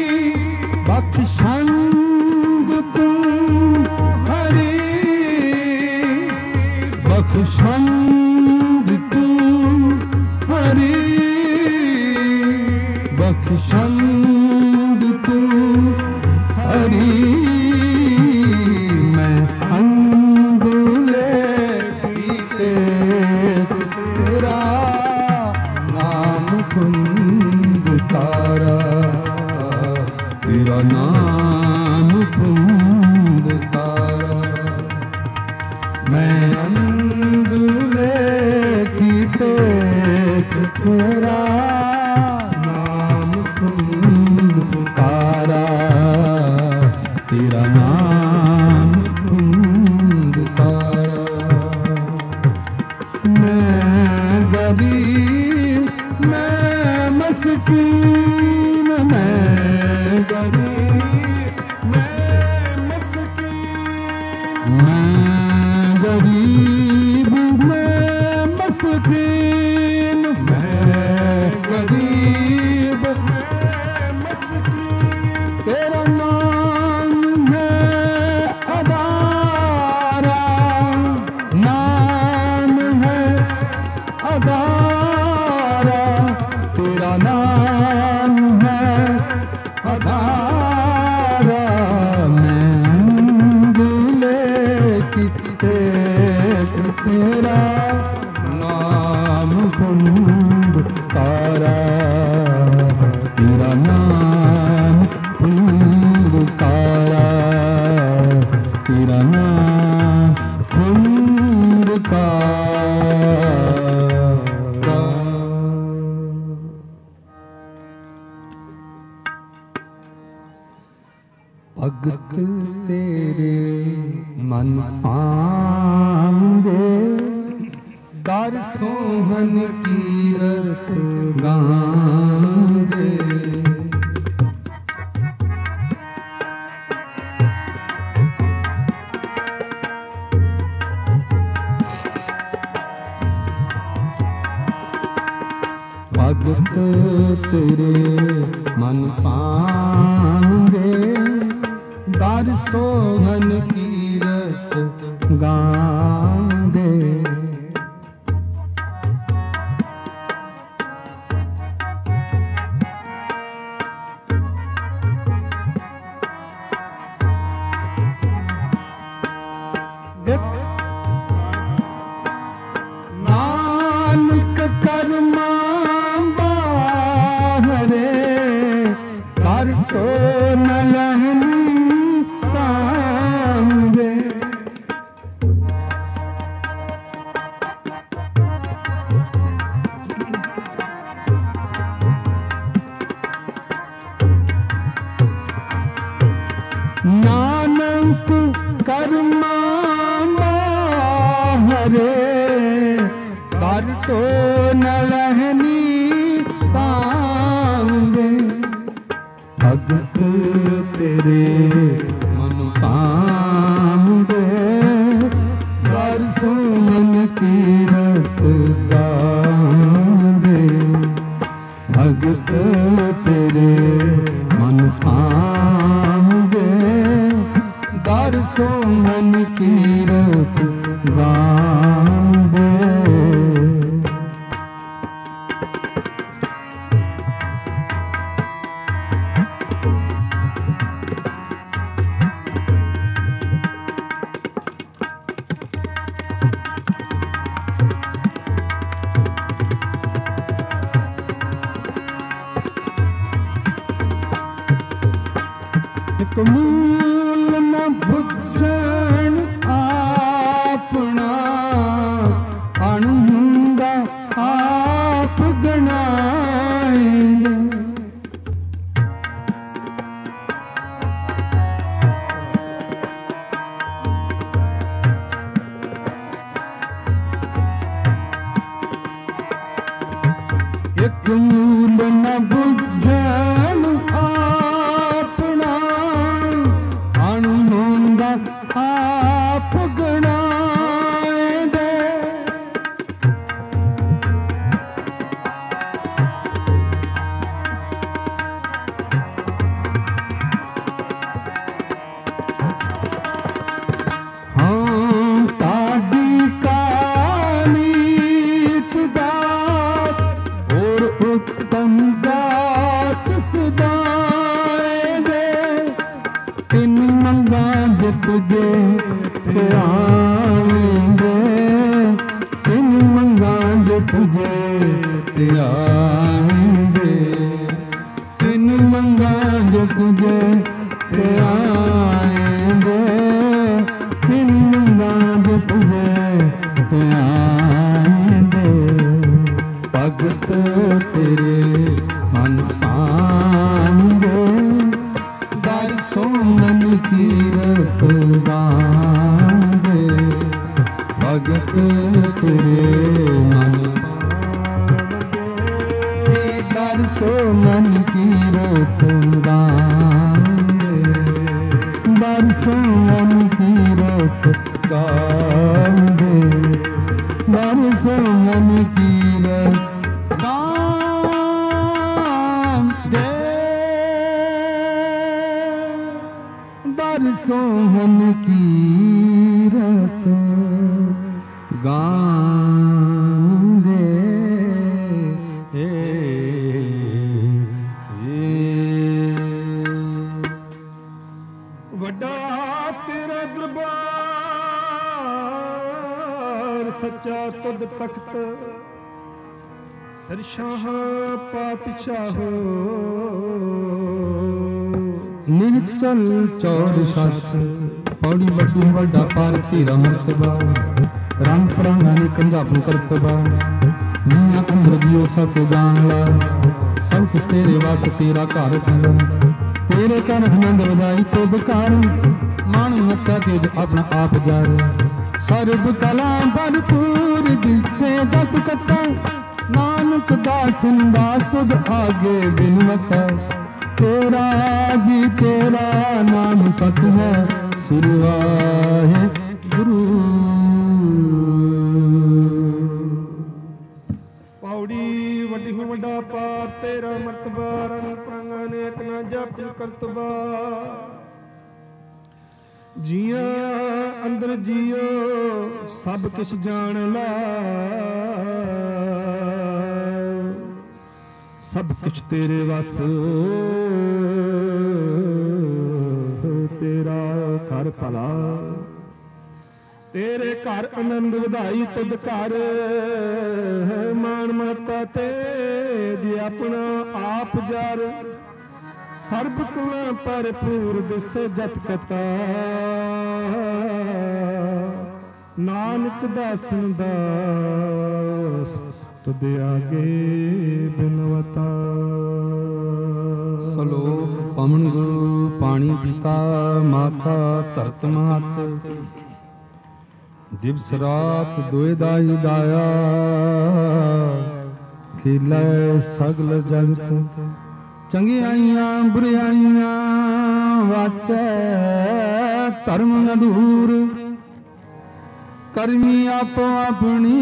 [SPEAKER 1] बख्शंद तू हरि बख्शंद तू हरि बख्शंद तू हरि नाम कुंद तारा मैं अंधुले की टेक तेरा नाम कुंद तारा तेरा नाम कुंद तारा मैं गरीब मैं मस्कीन मैं गरीब मैं मस्कीन मैं गरीब मैं मस्कीन तेरा नाम है अदारा नाम है अदारा तेरा नाम है अदारा मैं दूल्हे की तेरा नाम कुंद तारा तेरा नाम कुंद तारा तेरा नाम कुंद तारा भगत तेरे मन आंदे कर सोहन कीरत गांदे भगत तेरे मन पांदे दर सोहन कीरत गांदे नानक कर्मा बाहरे कर तो न लहनी तांदे नानक कर्मा बाहरे कर तो न लहनी तांदे भगत तेरे मन पांदे कर सुमन कीरत गांदे भगत तेरे मन पांदे कर सुमन कीरत गांदे मूल न भुजन आपना ਜਮੂਲ ਨ ਬੁੱਝਣ ਆਪਣਾ ਅਣੁੰਦਾ ਆਪ ਗਣਾਏ ਦੇ ਹਾਂ ਤਾਡੀ ਕਾਨੀ ਤੁਦਾਤ ਔਰ ਉਤਮ ਦਾਤ ਸਦਾਏ ਦੇ ਤਿੰਨ ਮੰਗਾਂ ਜੇ ਤੁਝੇ ਧਿਆਵੇਂਗੇ ਤਿੰਨ ਮੰਗਾਂ ਜੇ ਤੁਝੇ ਧਿਆਵੇਂਗੇ ਤਿੰਨ ਮੰਗਾਂ ਜੇ ਤੁਝੇ ਧਿਆਵੇਂਗੇ ਤਿੰਨ ਮੰਗਾਂ ਜੇ ਤੁਝੇ ਧਿਆਵੇਂਗੇ ਭਗਤ ਤੇਰੇ ਮਨ ਪਾਉਂਗੇ ਦਰਸੋਂ ਮਨ ਕੀਰਤ ਗਾਉਂਗੇ ਭਗਤ ਤੇਰੇ ਮਨ ਪਾਉਂਗੇ ਦਰਸੋਂ ਮਨ ਕੀਰਤ ਗਾਉਂਗੇ ਦਰਸੋਂ ਮਨ ਕੀਰਤ ਗਾਉਂਗੇ ਦਰਸੋਂ ਮਨ ਕੀਰਤ ਦਰਸੋਂ ਮਨ ਕੀਰਤ ਗਾਉਂਦੇ
[SPEAKER 2] ਵੱਡਾ ਤੇਰਾ ਦਰਬਾਰ ਸੱਚਾ ਤੁਧ ਤਖਤ ਸਰਸ਼ਾਹ ਪਾਤਸ਼ਾਹ
[SPEAKER 1] ਨਿਹਚਲ ਚੌੜ ਸੱਤ ਪੌੜੀ ਵੱਡੀ ਵੱਡਾ ਪਰ ਧੀਰਾ ਮਰਤਬਾ ਰੰਗ ਪਰਾਂਗਾ ਨੇ ਪੰਜਾਬੂ ਕਰਤਬਾ ਨੀਆਂ ਅੰਦਰ ਦਿਓ ਸਤ ਜਾਣ ਲਾ ਸਭ ਕੁਛ ਤੇਰੇ ਵਾਸ ਤੇਰਾ ਘਰ ਠੰਡਾ ਤੇਰੇ ਘਰ ਆਨੰਦ ਵਧਾਈ ਤੁਧ ਘਰ ਮਾਣ ਮੱਤਾ ਤੇਜ ਆਪਣਾ ਆਪ ਜਾਰ ਸਰਬ ਕਲਾ ਭਰਪੂਰ ਦਿਸੇ ਜਤ ਕਤਾ ਨਾਨਕ ਦਾਸ ਦਾਸ ਤੁਧ ਆਗੇ ਬਿਨਵਤਾ ਤੇਰਾ ਜੀ ਤੇਰਾ ਨਾਮ ਸਤ ਹੈ ਸ੍ਰੀ ਵਾਹਿਗੁਰੂ
[SPEAKER 2] ਪੌੜੀ ਵੱਡੀ ਹੋ ਵੱਡਾ ਪਾਰ ਤੇਰਾ ਮਰਤਬਾ ਰੰਗ ਪਰਾਂਗਾ ਨੇ ਇੱਕ ਨਾ ਜਪ ਕਰਤਬਾ ਜੀਆਂ ਅੰਦਰ ਜੀਓ ਸਭ ਕੁਛ ਜਾਣ ਲਾ ਸਭ ਕੁਛ ਤੇਰੇ ਵਸ ਤੇਰਾ ਘਰ ਭਲਾ ਤੇਰੇ ਘਰ ਆਨੰਦ ਵਧਾਈ ਤੁਧ ਘਰ ਮਾਣ ਮਤਾ ਤੇ ਜੀ ਆਪਣਾ ਆਪ ਜਰ ਸਰਬ ਕੁਲਾਂ ਭਰਪੂਰ ਦਿਸੇ ਜਤ ਕਤਾ ਨਾਨਕ ਦਾਸਨ ਦਾਸ ਤੁਧ ਆਗੇ ਬਿਨਵਤਾ
[SPEAKER 1] ਸਲੋਕ ਪਵਨ ਗੁਰੂ ਪਾਣੀ ਪਿਤਾ ਮਾਤਾ ਧਰਤ ਮਾਤ ਦਿਵਸ ਰਾਤ ਦੋਇ ਦਾਈ ਦਾਇਆ ਖਿਲੇ ਸਗਲ ਜਗਤ ਚੰਗਿਆਈਆਂ ਬੁਰਿਆਈਆਂ ਵਾਚੈ ਧਰਮ ਅਧੂਰ ਕਰਮੀ ਆਪੋ ਆਪਣੀ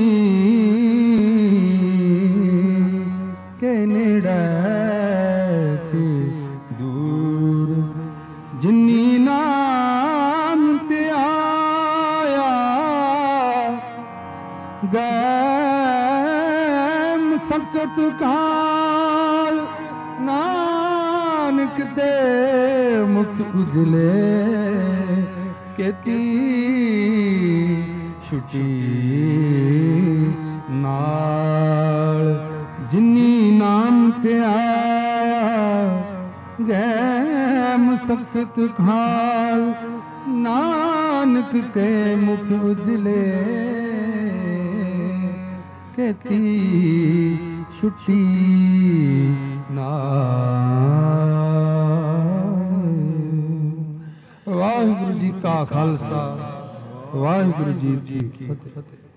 [SPEAKER 1] ਕੇ ਨੇੜੇ ਤੇ ਦੂਰ ਜਿਨੀ ਨਾਮ ਤੇ ਆਇਆ ਗੈਮ ਸਖਤ ਕਾਲ ਨਾਨਕ ਦੇ ਮੁਖ ਉਜਲੇ ਕੇਤੀ ਛੁਟੀ ਨਾਲ ਜਿਨੀ ਨਾਮ ਤੇ ਆਇਆ ਗੈਮ ਸਖਤ ਖਾਲ ਨਾਨਕ ਤੇ ਮੁਖ ਉਜਲੇ ਕੇਤੀ ਛੁਟੀ ਨਾਲ। ਵਾਹਿਗੁਰੂ ਜੀ ਕਾ ਖਾਲਸਾ ਵਾਹਿਗੁਰੂ ਜੀ ਕੀ ਫਤਿਹ।